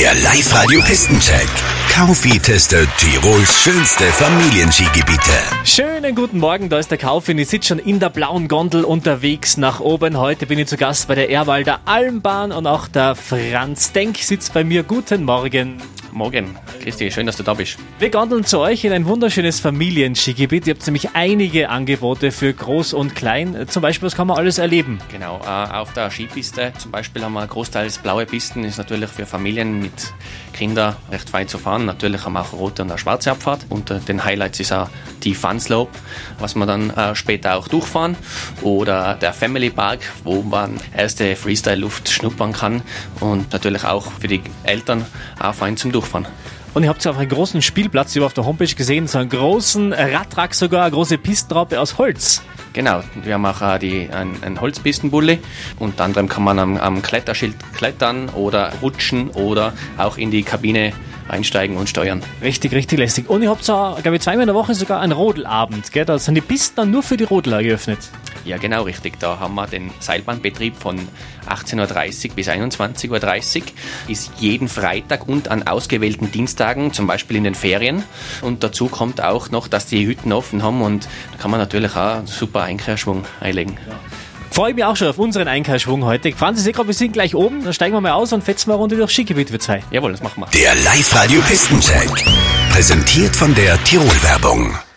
Der Live-Radio-Pistencheck. Kaufi testet Tirols schönste Familienskigebiete. Schönen guten Morgen, da ist der Kaufi und ich sitze schon in der blauen Gondel unterwegs nach oben. Heute bin ich zu Gast bei der Erwalder Almbahn und auch der Franz Denk sitzt bei mir. Guten Morgen. Morgen, Christi, schön, dass du da bist. Wir gondeln zu euch in ein wunderschönes Familienskigebiet. Ihr habt nämlich einige Angebote für Groß und Klein. Zum Beispiel, was kann man alles erleben? Genau, auf der Skipiste zum Beispiel haben wir großteils blaue Pisten. Ist natürlich für Familien mit Kindern recht fein zu fahren. Natürlich haben wir auch rote und eine schwarze Abfahrt. Unter den Highlights ist auch die Fun Slope, was wir dann später auch durchfahren. Oder der Family Park, wo man erste Freestyle-Luft schnuppern kann. Und natürlich auch für die Eltern auch fein zum Durchfahren. Und ihr habt ja auf einen großen Spielplatz, ich habe auf der Homepage gesehen, so einen großen Radtrack sogar, eine große Pistenraupe aus Holz. Genau, wir haben auch einen Holzpistenbully. Unter anderem kann man am Kletterschild klettern oder rutschen oder auch in die Kabine einsteigen und steuern. Richtig, richtig lästig. Und ihr habt so, glaube ich, zweimal in der Woche sogar einen Rodelabend, gell? Da sind die Pisten dann nur für die Rodler geöffnet. Ja, genau, richtig. Da haben wir den Seilbahnbetrieb von 18.30 Uhr bis 21.30 Uhr. Ist jeden Freitag und an ausgewählten Dienstagen, zum Beispiel in den Ferien. Und dazu kommt auch noch, dass die Hütten offen haben und da kann man natürlich auch einen super Einkehrschwung einlegen. Ja. Freue mich auch schon auf unseren Einkehrschwung heute. Franz, ich sehe gerade, wir sind gleich oben. Dann steigen wir mal aus und fetzen mal eine Runde durchs Skigebiet für zwei. Jawohl, das machen wir. Der Live-Radio-Pistencheck. Präsentiert von der Tirol-Werbung.